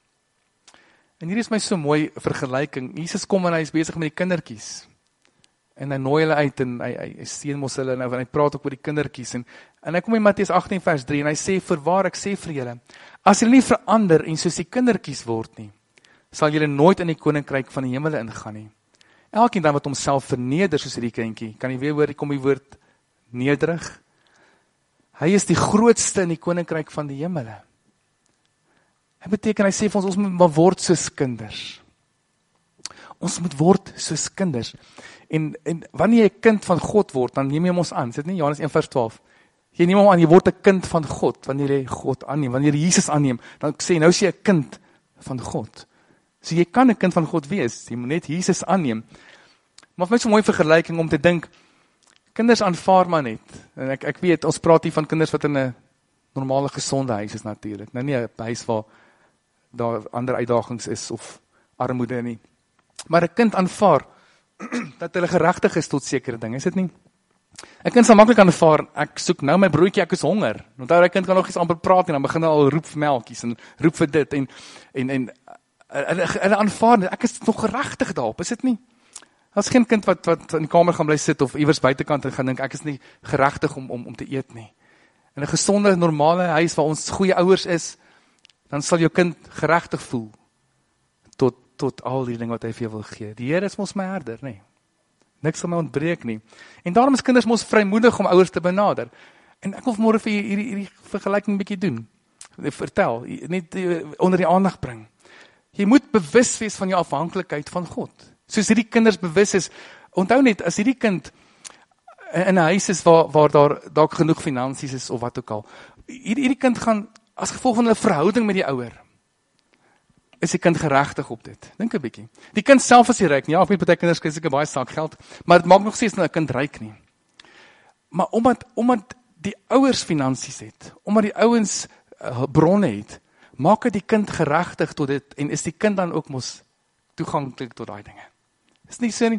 En hier is my so mooi vergelyking. Jesus kom en hy is besig met die kindertjies. En hy nooi hulle uit, en hy, hy, hy seën mos hulle, en hy praat ook oor die kindertjies, en, en hy kom in Matteus agttien vers drie, en hy sê, voorwaar ek sê vir julle, as julle nie verander, en soos die kindertjies word nie, sal julle nooit in die koninkryk van die hemele ingaan nie. Elkeen dan wat homself verneder, soos hierdie kindjie, kan jy weer hoor, kom die woord nederig, hy is die grootste in die koninkryk van die hemele. Hy beteken, hy sê vir ons, ons moet maar word soos kinders. Ons moet word soos kinders. En, en wanneer jy 'n kind van God word, dan neem jy hom ons aan. Is dit nie Johannes een vers twaalf? Jy neem hom aan, jy word 'n kind van God, wanneer jy God aanneem, wanneer jy Jesus aanneem, dan sê jy, nou is jy 'n kind van God. So jy kan 'n kind van God wees, jy moet net Jesus aanneem. Maar vir my so 'n mooi vergelyking om te dink, kinders aanvaar maar net. En ek, ek weet, ons praat hier van kinders wat in 'n normale gesonde huis is natuurlik. Nou nie 'n huis waar daar ander uitdagings is of armoede nie. Maar 'n kind aanvaar dat hulle geregtig is tot sekere dinge, is dit nie? 'n kind sal maklik aanvaar, ek soek nou my broodjie, ek is honger. Onthou, 'n kind kan nog iets amper praat en dan begin hy al roep vir melkies en roep vir dit en en en hulle hulle aanvaar, ek is nog geregtig daarop, is dit nie? Daar's geen kind wat wat in die kamer gaan bly sit of iewers buitekant en gaan dink ek is nie geregtig om om om te eet nie. In 'n gesonde, normale huis waar ons goeie ouers is, dan sal jou kind geregtig voel tot tot al die dinge wat hy vir jou wil gee. Die Here is mos my herder, nê. Niks sal my ontbreek nie. En daarom is kinders mos vrymoedig om ouers te benader. En ek wil môre vir hierdie hierdie vergelyking 'n bietjie doen. Vertel, net onder die aandag bring. Jy moet bewus wees van jou afhanklikheid van God. Soos hierdie kinders bewus is, onthou net, as hierdie kind in 'n huis is waar, waar daar dalk genoeg finansies is, of wat ook al, hierdie, hierdie kind gaan, as gevolg van hulle verhouding met die ouer, is die kind geregtig op dit. Dink 'n bietjie. Die kind self is nie ryk nie, ja, ek weet baie kinders kry seker baie sak geld, maar dit maak nog steeds nou 'n kind ryk nie. Maar omdat, omdat die ouers finansies het, omdat die ouens uh, bronne het, maak dit die kind geregtig tot dit, en is die kind dan ook mos toeganklik tot daai dinge. Is nie so nie.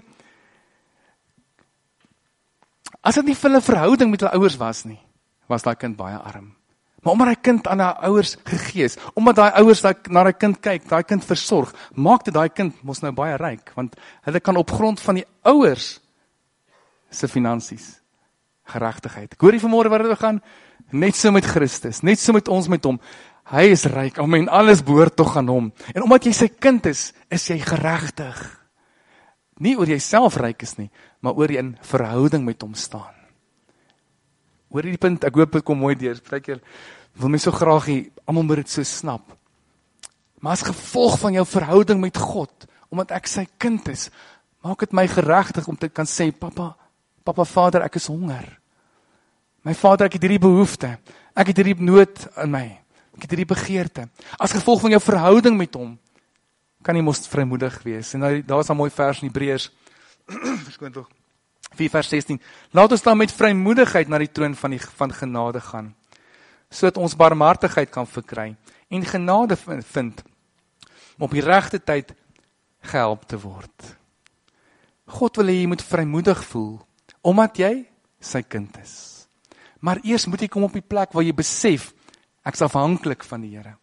As dit nie vir hulle verhouding met hulle ouers was nie, was daai kind baie arm. Maar omdat daai kind aan daai ouers gegee is, omdat daai ouers daai, na daai kind kyk, daai kind versorg, maak dit daai kind mos nou baie ryk, want hulle kan op grond van die ouers se finansies geregtigheid. Ek hoor jy vanmôre waar dit gaan? Net so met Christus, net so met ons met hom. Hy is ryk, amen, alles behoort tog aan hom. En omdat jy sy kind is, is jy geregtig. Nie oor jy self ryk is nie, maar oor jy in verhouding met hom staan. Oor die punt, ek hoop dit kom mooi deur, partykeer wil my so graag hê, almal moet dit so snap. Maar as gevolg van jou verhouding met God, omdat ek sy kind is, maak dit my geregtig om te kan sê, papa, papa Vader, ek is honger. My Vader, ek het hierdie behoefte, ek het hierdie nood in my, ek het hierdie begeerte. As gevolg van jou verhouding met hom, kan jy mos vrymoedig wees. En nou, daar is 'n mooi vers in Hebreërs, verskoon tog, vier vers sestien, laat ons dan met vrymoedigheid na die troon van, die, van genade gaan, sodat ons barmhartigheid kan verkry, en genade vind, om op die regte tyd gehelp te word. God wil hê jy moet vrymoedig voel, omdat jy sy kind is. Maar eers moet jy kom op die plek waar jy besef, ek is afhanklik van die Here.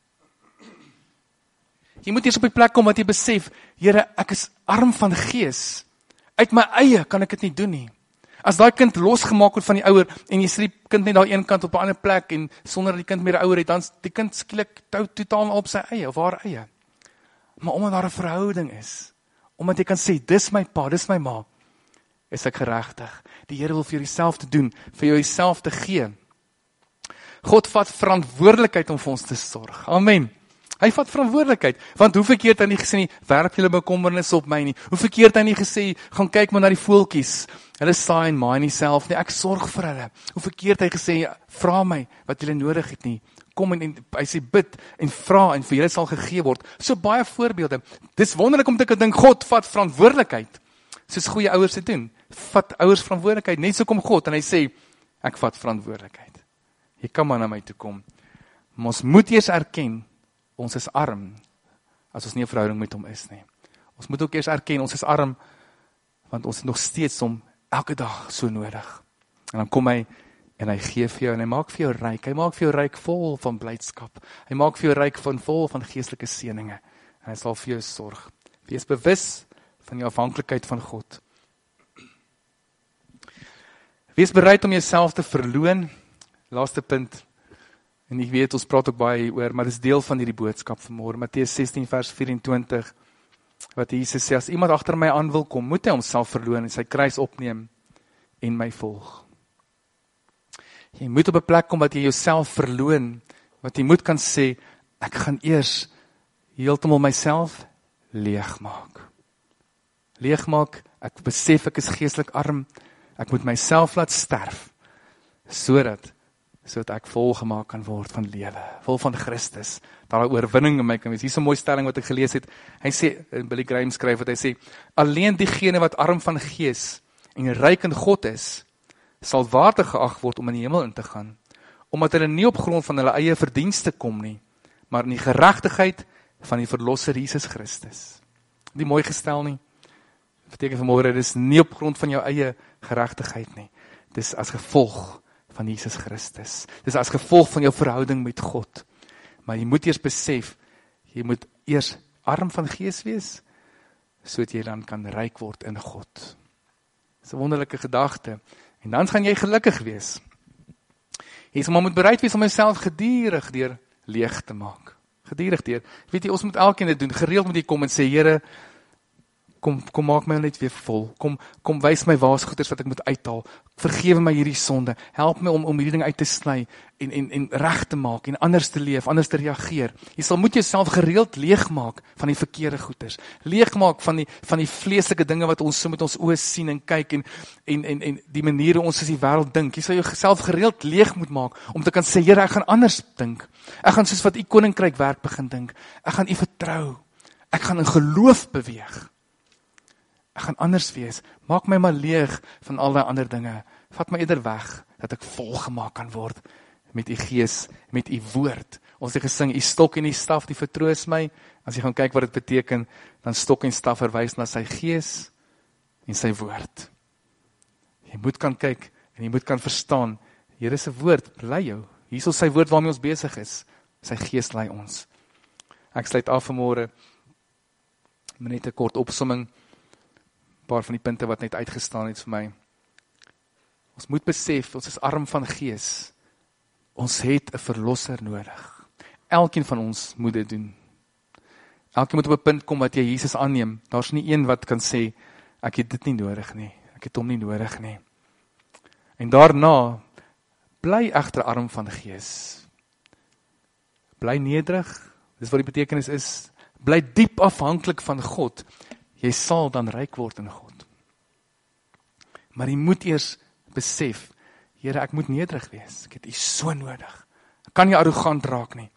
Jy moet eers op die plek kom wat jy besef, Here, ek is arm van gees. Uit my eie kan ek dit nie doen nie. As daai kind losgemaak word van die ouer, en jy sit die kind net daar een kant op 'n ander plek, en sonder dat die kind meer 'n ouer het, dan die kind skielik totaal op sy eie, of haar eie. Maar omdat daar 'n verhouding is, omdat jy kan sê, dis my pa, dis my ma, is ek geregtig. Die Here wil vir jou dieselfde doen, vir jou dieselfde gee. God vat verantwoordelikheid om vir ons te sorg. Amen. Hy vat verantwoordelikheid, want hoe verkeerd hy nie gesê nie, werp julle bekommernis op my nie, hoe verkeerd hy nie gesê, gaan kyk maar na die voeltjies, hulle saai en maai nie self nie, ek sorg vir hulle, hoe verkeerd hy gesê, vra my wat julle nodig het nie, kom en, en hy sê bid en vra en vir julle sal gegee word, so baie voorbeelde, dis wonderlik om te dink, God vat verantwoordelikheid, soos goeie ouers te doen, vat ouers verantwoordelikheid, net so kom God, en hy sê, ek vat verantwoordelikheid, jy kan maar na my toe kom, maar ons moet eers erken, ons is arm, as ons nie 'n verhouding met hom is nie. Ons moet ook eers erken, ons is arm, want ons het nog steeds hom elke dag so nodig. En dan kom hy, en hy gee vir jou, en hy maak vir jou ryk, hy maak vir jou ryk vol van blydskap, hy maak vir jou ryk van vol van geestelike seëninge, en hy sal vir jou sorg. Wees bewus van jou afhanklikheid van God. Wees bereid om jouself te verloon. Laaste punt. En ek weet, ons praat ook baie oor, maar dit is deel van hierdie boodskap vanmôre. Matteus sestien vers vyf-en-twintig, wat Jesus sê, as iemand agter my aan wil kom, moet hy homself verloon en sy kruis opneem en my volg. Jy moet op 'n plek kom wat jy jouself verloon, wat jy moet kan sê, ek gaan eers heeltemal myself leegmaak. Leegmaak, ek besef ek is geestelik arm, ek moet myself laat sterf, sodat sodat ek volgemaak kan word van lewe, vol van Christus, dat daar oorwinning in my kan wees. Hier is 'n mooi stelling wat ek gelees het. Hy sê, Billy Graham skryf wat hy sê, alleen diegene wat arm van gees en ryk in God is, sal waardig geag word om in die hemel in te gaan, omdat hulle nie op grond van hulle eie verdienste kom nie, maar in die geregtigheid van die verlosser Jesus Christus. Nie mooi gestel nie. Dit beteken vanmôre, dit is nie op grond van jou eie geregtigheid nie. Dit is as gevolg van Jesus Christus. Dit is as gevolg van jou verhouding met God. Maar jy moet eers besef, jy moet eers arm van gees wees, sodat jy dan kan ryk word in God. Dit is 'n wonderlike gedagte. En dan gaan jy gelukkig wees. Jy sê, maar moet bereid wees om jouself gedurig deur leeg te maak. Gedurig deur. Weet jy, ons moet elkeen dit doen. Gereeld moet jy kom en sê, Here, kom, kom maak my net weer vol. Kom, kom wys my waar is goeders wat ek moet uithaal. Vergewe my hierdie sonde. Help my om, om hierdie ding uit te sny en, en, en reg te maak en anders te leef, anders te reageer. Jy sal moet jouself gereeld leegmaak van die verkeerde goeders. Leegmaak van die, van die vleeslike dinge wat ons so met ons oë sien en kyk en, en, en, en die maniere ons as die wêreld dink. Jy sal jouself gereeld leeg moet maak om te kan sê, Here, ek gaan anders dink. Ek gaan soos wat u koninkryk werk begin dink. Ek gaan u vertrou. Ek gaan in geloof beweeg. Ek gaan anders wees. Maak my maar leeg van al die ander dinge. Vat my eerder weg, dat ek volgemaak kan word met u gees, met u woord. Ons het gesing, u stok en u staf, die vertroos my. As jy gaan kyk wat dit beteken, dan stok en staf verwys na sy gees en sy woord. Jy moet kan kyk en jy moet kan verstaan, Here se woord lei jou. Hier is sy woord waarmee ons besig is. Sy gees lei ons. Ek sluit af vanmôre met net 'n kort opsomming. Paar van die punte wat net uitgestaan het vir my. Ons moet besef, ons is arm van gees. Ons het 'n verlosser nodig. Elkeen van ons moet dit doen. Elkeen moet op 'n punt kom wat jy Jesus aanneem. Daar's nie een wat kan sê, ek het dit nie nodig nie. Ek het hom nie nodig nie. En daarna, bly egter arm van gees. Bly nederig, dis wat die betekenis is. Bly diep afhanklik van God. Jy sal dan ryk word in God. Maar jy moet eers besef, Here, ek moet nederig wees. Ek het u so nodig. Ek kan nie arrogant raak nie.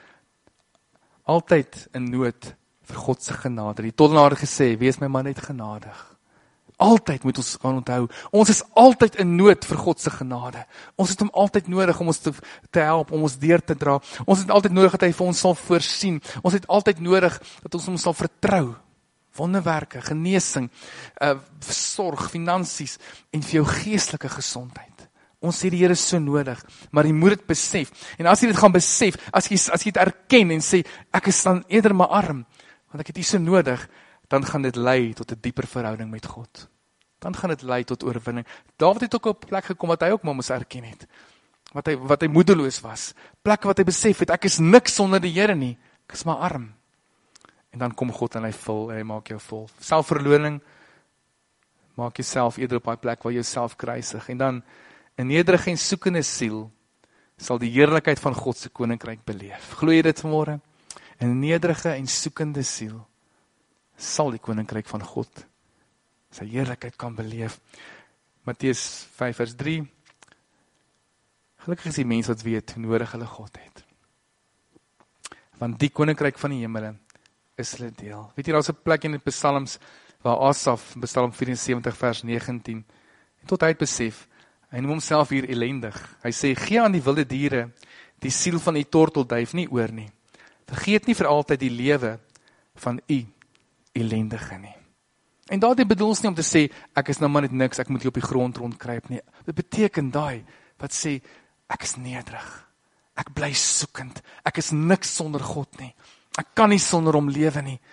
Altyd in nood vir God se genade. Die tollenaar het gesê, wees my maar net genadig. Altyd moet ons gaan onthou, ons is altyd in nood vir God se genade. Ons het hom altyd nodig om ons te, te help, om ons deur te dra. Ons het altyd nodig dat hy vir ons sal voorsien. Ons het altyd nodig dat ons hom sal vertrou. Wonderwerke, genesing, uh, sorg, finansies en vir jou geestelike gesondheid. Ons het die Here so nodig, maar jy moet dit besef. En as jy dit gaan besef, as jy, as jy dit erken en sê, ek is dan eerder maar arm, want ek het dit so nodig, dan gaan dit lei tot 'n dieper verhouding met God. Dan gaan dit lei tot oorwinning. Dawid het ook op 'n plek gekom wat hy ook maar moes erken het. Wat hy, wat hy moedeloos was. Plekke wat hy besef het, ek is niks sonder die Here nie. Ek is maar arm. En dan kom God en hy vul, en hy maak jou vol. Selfverloning, maak jouself eerder op die plek waar jy jouself kruisig. En dan, 'n nederige en soekende siel, sal die heerlikheid van God se koninkryk beleef. Glo jy dit vanmôre? 'n nederige en soekende siel, sal die koninkryk van God, sy heerlikheid kan beleef. Matteus vyf vers drie, gelukkig is die mens wat weet hoe nodig hulle God het. Want die koninkryk van die hemele is hulle deel. Weet jy, daar is 'n plek in die Psalms, waar Asaf, Psalm vyf-en-sewentig vers negentien, en tot hy het besef, hy noem homself hier elendig. Hy sê, gee aan die wilde diere, die siel van die tortelduif nie oor nie. Vergeet nie vir altyd die lewe van u elendige nie. En daardie bedoel ons nie om te sê, ek is nou maar net niks, ek moet hier op die grond rondkruip nie. Dit beteken daai, wat sê, ek is nederig, ek bly soekend, ek is niks sonder God nie, ek kan nie sonder hom lewe nie,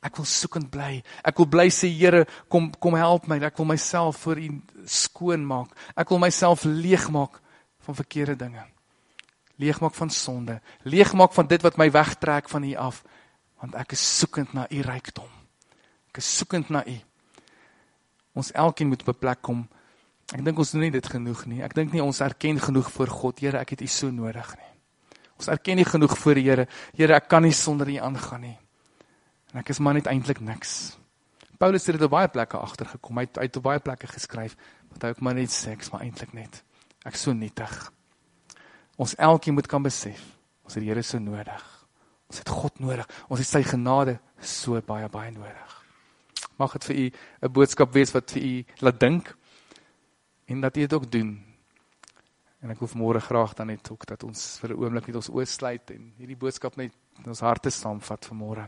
Ek wil soekend bly. Ek wil bly sê, Here, kom, kom help my. Ek wil myself voor U skoon maak. Ek wil myself leegmaak van verkeerde dinge. Leegmaak van sonde. Leegmaak van dit wat my wegtrek van U af. Want ek is soekend na U rykdom. Ek is soekend na U. Ons elkeen moet op 'n plek kom. Ek dink ons doen nie dit genoeg nie. Ek dink nie ons erken genoeg voor God. Here, ek het U so nodig nie. Ons erken nie genoeg voor die Here. Here, ek kan nie sonder U aangaan nie. En ek is maar net eintlik niks. Paulus het dit op baie plekke agtergekom. Hy het, hy het op baie plekke geskryf, wat hy ook maar net sê, ek is maar eintlik net. Ek is so nietig. Ons elkeen moet kan besef, ons het die Here so nodig. Ons het God nodig. Ons het sy genade so baie, baie nodig. Mag het vir U 'n boodskap wees wat vir U laat dink, en dat U dit ook doen. En ek hoef môre graag dan net ook, dat ons vir 'n oomblik net ons oë sluit, en hierdie boodskap net in ons harte saamvat vir môre.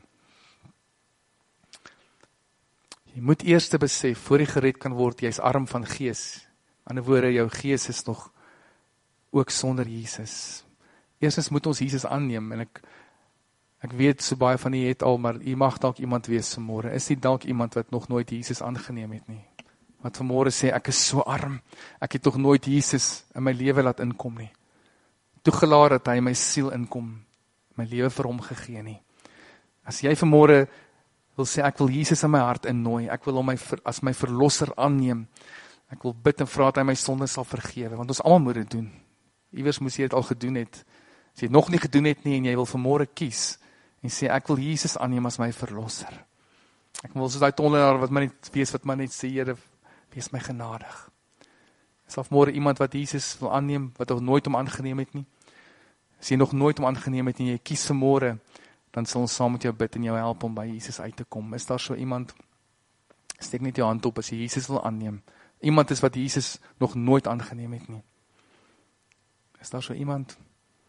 Jy moet eers besef, voor jy gered kan word, jy is arm van gees. In ander woorde, jou gees is nog ook sonder Jesus. Eerstens moet ons Jesus aanneem, en ek, ek weet so baie van u het al, maar u mag dalk iemand wees vanmôre. Is nie dalk iemand wat nog nooit Jesus aangeneem het nie. Wat vanmôre sê, ek is so arm, ek het nog nooit Jesus in my lewe laat inkom nie. Toegelaat dat hy in my siel inkom, my lewe vir hom gegee nie. As jy vanmôre wil sê, ek wil Jesus in my hart innooi, ek wil hom my, as my verlosser aanneem, ek wil bid en vra dat hy my sonde sal vergewe, want ons almal moet dit doen. Iewers moes jy dit al gedoen het. As jy het nog nie gedoen het nie, en jy wil vanmôre kies, en sê, ek wil Jesus aanneem as my verlosser. Ek wil soos die tollenaar wat my net wees, wat my net sê, Here, wees my genadig. Is daar vanmôre iemand wat Jesus wil aanneem, wat nog nooit hom aangeneem het nie? As jy nog nooit hom aangeneem het nie, jy kies vanmôre, dan sal ons saam met jou bid en jou help om by Jesus uit te kom. Is daar so iemand? Steek net jou hand op as jy Jesus wil aanneem. Iemand is wat Jesus nog nooit aangeneem het nie. Is daar so iemand?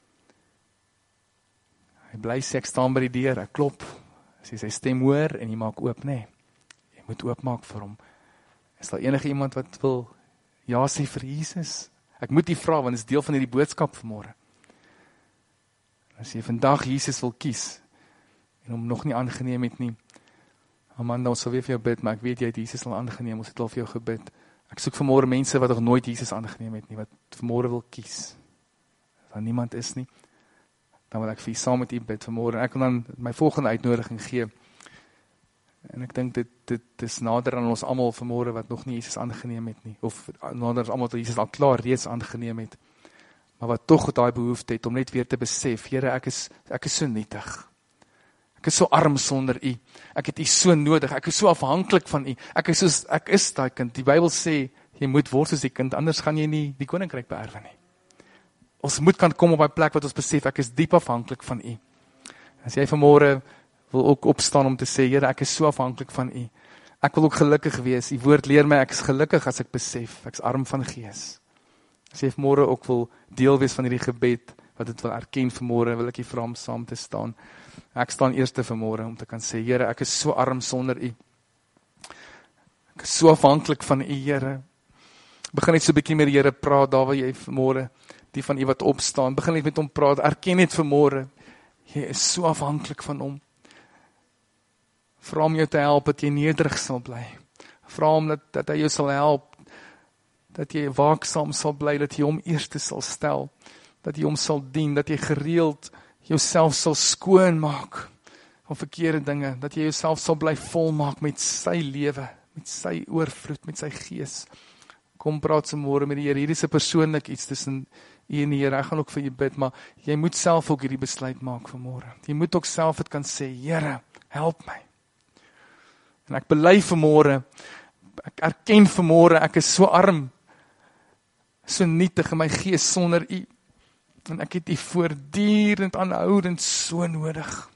Hy bly sê, ek staan by die deur, ek klop. As jy sy stem hoor en jy maak oop, nee. Jy moet oopmaak vir hom. Is daar enige iemand wat wil ja sê vir Jesus? Ek moet die vra, want dit is deel van hierdie boodskap vanmôre. As jy vandag Jesus wil kies, en hom nog nie aangeneem het nie, Amanda, ons sal weer vir jou bid, maar ek weet jy het Jesus al aangeneem, ons het al vir jou gebid. Ek soek vanmôre mense wat nog nooit Jesus aangeneem het nie, wat vanmôre wil kies. As daar niemand is nie, dan wil ek vir u saam met u bid vanmôre. Ek wil dan my volgende uitnodiging gee. En ek dink dit, dit is nader aan ons almal vanmôre wat nog nie Jesus aangeneem het nie, of nader aan almal wat Jesus al klaar reeds aangeneem het, maar wat tog daai behoefte het om net weer te besef, Here, ek is, ek is so nietig. Ek is so arm sonder u. Ek het u so nodig. Ek is so afhanklik van u. Ek is soos, ek is daai kind. Die Bybel sê, jy moet word soos die kind, anders gaan jy nie die koninkryk beerwe nie. Ons moet kan kom op 'n plek wat ons besef, ek is diep afhanklik van u. As jy vanmôre wil ook opstaan om te sê, Here, ek is so afhanklik van u. Ek wil ook gelukkig wees. U woord leer my, ek is gelukkig as ek besef, ek is arm van gees. As jy vanmôre ook wil deel wees van hierdie gebed, wat dit wil erken vanmôre, wil ek u vra om saam te staan. Ek staan eerste vanmôre om te kan sê, Here, ek is so arm sonder u. Ek is so afhanklik van u, Here. Begin net so 'n bietjie met die Here praat, daar waar jy vanmôre, die van u wat opstaan, begin net met hom praat, erken net vanmôre, jy is so afhanklik van hom. Vra om jou te help, dat jy nederig sal bly. Vra om dat, dat hy jou sal help, dat jy waaksaam sal bly, dat jy hom eerste sal stel, dat jy hom sal dien, dat jy gereeld jouself sal skoon maak van verkeerde dinge, dat jy jouself sal bly volmaak met sy lewe, met sy oorvloed, met sy gees. Kom praat se môre met die Here. Hier is 'n persoonlik iets tussen u en die Here. Ek gaan ook vir jou bid, maar jy moet self ook hierdie besluit maak vanmôre. Jy moet ook self dit kan sê, Here, help my. En ek bely vanmôre, ek erken vanmôre, ek is so arm, so nietig in my gees sonder u. En ek het u voortdurend aanhoudend so nodig.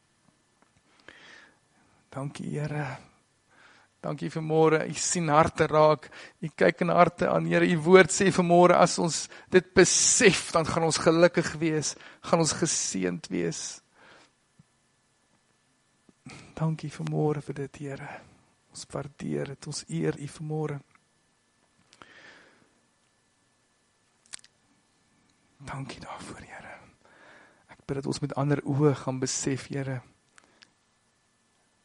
Dankie, Here. Dankie vanmôre, u sien harte raak, u kyk in harte aan, Here, u woord sê vanmôre, as ons dit besef, dan gaan ons gelukkig wees, gaan ons geseënd wees. Dankie vanmôre vir dit, Here. Ons waardeer dit, ons eer u vanmôre. Dankie daarvoor, Here. Ek bid dat ons met ander oë gaan besef, Here,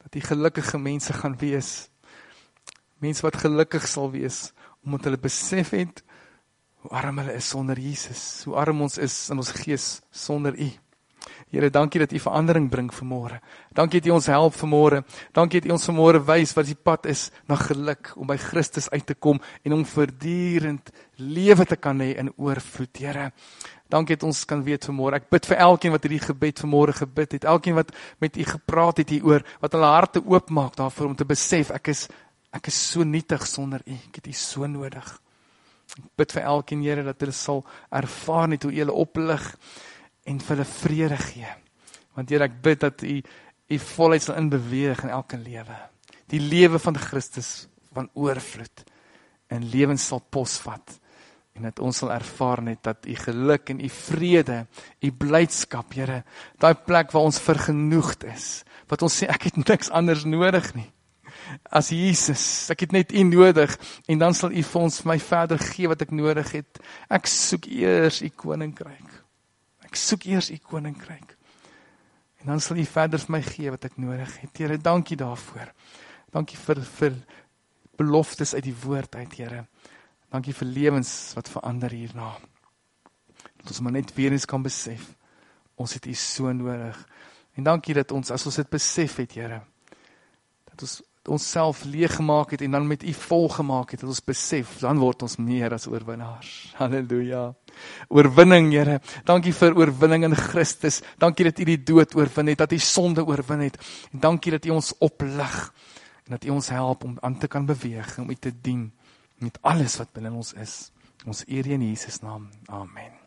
dat die gelukkige mense gaan wees. Mense wat gelukkig sal wees, omdat hulle besef het, hoe arm hulle is sonder Jesus, hoe arm ons is in ons gees sonder U. Here, dankie dat U verandering bring vanmôre. Dankie dat U ons help vanmôre. Dankie dat U ons vanmôre wys wat die pad is na geluk, om by Christus uit te kom en om voortdurend lewe te kan hê in oorvloed, Here. Dankie dat ons kan weet vanmôre. Ek bid vir elkeen wat hierdie gebed vanmôre gebid het, elkeen wat met U gepraat het hieroor, wat hulle harte oopmaak daarvoor om te besef, ek is ek is so nietig sonder U. Ek het U so nodig. Ek bid vir elkeen, Here, dat hulle sal ervaar net hoe U hulle oplig en vir hulle vrede gee. Want Here, ek bid dat U U volheid sal inbeweeg in elke lewe. Die lewe van Christus, van oorvloed, en lewens sal posvat. En dat ons sal ervaar net dat U geluk en U vrede, U blydskap, Here, daai plek waar ons vergenoegd is, wat ons sê, ek het niks anders nodig nie. As Jesus, ek het net U nodig, en dan sal U vir ons my verder gee wat ek nodig het. Ek soek eers U koninkryk. Ek soek eers U koninkryk. En dan sal U verder vir my gee wat ek nodig het. Here, dankie daarvoor. Dankie vir, vir beloftes uit die woord uit, Here. Dankie vir lewens wat verander hierna. Dat ons maar net weer eens kan besef, ons het U so nodig. En dankie dat ons, as ons dit besef het, Here, dat ons ons self leeg gemaak het en dan met U vol gemaak het, dat ons besef, dan word ons meer as oorwinnaars. Halleluja. Oorwinning, Here. Dankie vir oorwinning in Christus. Dankie dat U die dood oorwin het, dat U sonde oorwin het. En dankie dat U ons oplig en dat U ons help om aan te kan beweeg, om U te dien met alles wat binne ons is. Ons eer U in Jesus naam. Amen.